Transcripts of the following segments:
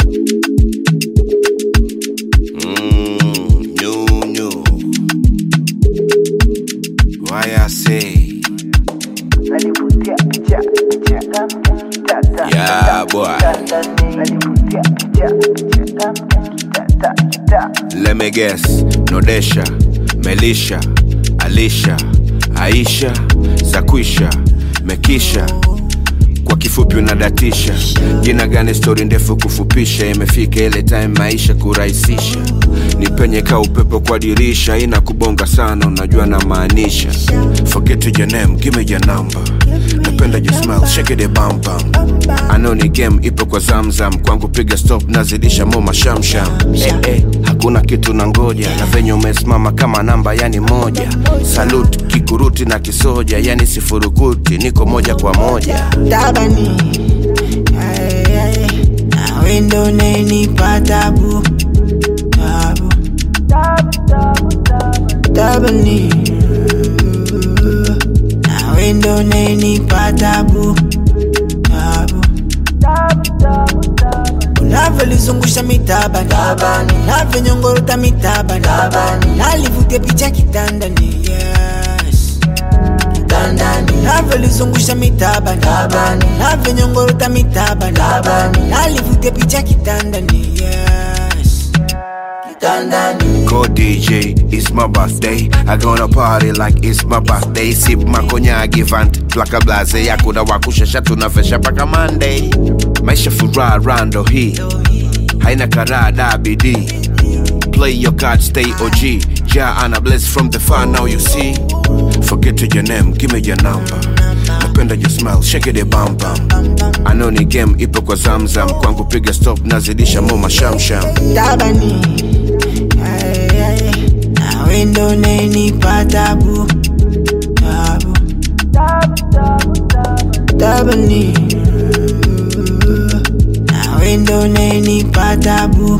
New. Why I say? Yeah, boy. Let me guess. Nodesha, Melisha, Alisha, Aisha, Zakwisha, Mekisha. Kwa kifupi unadatisha. Jina gani story ndefu kufupisha. Imefika ile time maisha kurahisisha. Nipenye ka upepo kwa dirisha. Ina kubonga sana unajua na maanisha. Forget your name, give me your number. Napenda your smile, shake it bam bam. I know ni game ipo kwa zamzam. Kwangu piga stop nazidisha moma shamsham. Hakuna kitu na ngoja. Na venye umesimama kama namba yani moja. Salute kikuruti na kisoja. Yani sifurukuti niko moja kwa moja. Tabani na wendo neni patabu Tabani na wendo neni patabu Unavyolizungusha mitabani Unavyonyongorota mitabani Nalivutia picha kitandani yes Unavyolizungusha mitabani Unavyonyongorota mitabani Nalivutia picha kitandani yes Go DJ, it's my birthday. I gonna party like it's my birthday. Sip makonya givant plaka blaze yakuda wakushasha tunafesha paka Monday. Maisha furaha rando hii haina karada bidii. Play your card, stay OG. Ja ana bless from the far now you see. Forget your name, give me your number. Napenda your smile, shake it bam bam. I know ni game ipo kwa zamzam. Kwangu piga stop nazidisha moma shamsham. Tabani na wendo neni patabu Tabani na wendo neni patabu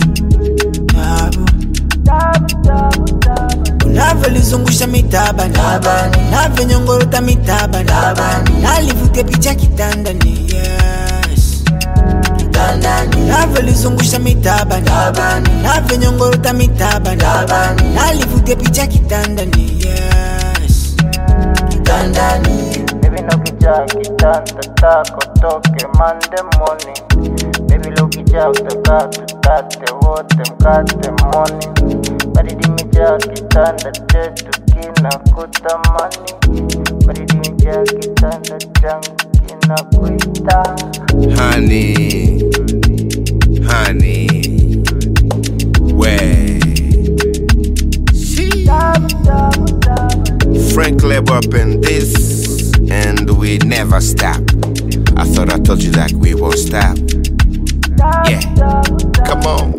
Unavyolizungusha mitabani Unavyonyongorota mitabani Nalivutia picha kitandani yes Unavyolizungusha mitabani Unavyonyongorota mitabani Nalivutia picha kitandani yes Baby no kijaa kitanda tako toke Monday morning. Baby lo kijaa utakate wote mkate morning. Baridi mijaa kitanda chetu kina kutamani. Baridi mijaa kitanda changu kina kuita. Honey, where? Frank Leb up in this, and we never stop. I thought I told you that we won't stop. Yeah, come on.